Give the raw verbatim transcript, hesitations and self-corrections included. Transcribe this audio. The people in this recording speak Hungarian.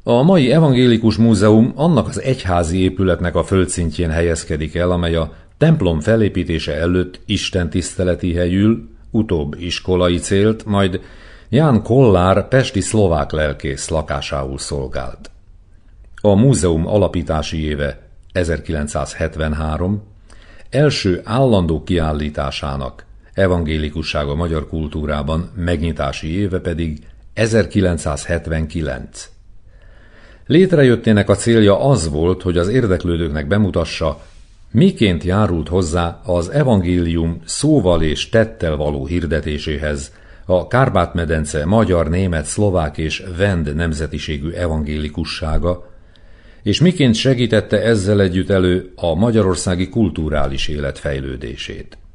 A mai evangélikus múzeum annak az egyházi épületnek a földszintjén helyezkedik el, amely a templom felépítése előtt istentiszteleti helyül, utóbb iskolai célt, majd Ján Kollár pesti szlovák lelkész lakásául szolgált. A múzeum alapítási éve ezerkilencszázhetvenhárom, első állandó kiállításának, evangélikusság a magyar kultúrában megnyitási éve pedig ezerkilencszázhetvenkilenc. Létrejöttének a célja az volt, hogy az érdeklődőknek bemutassa, miként járult hozzá az evangélium szóval és tettel való hirdetéséhez a Kárpát-medence magyar, német, szlovák és vend nemzetiségű evangélikussága, és miként segítette ezzel együtt elő a magyarországi kulturális élet fejlődését.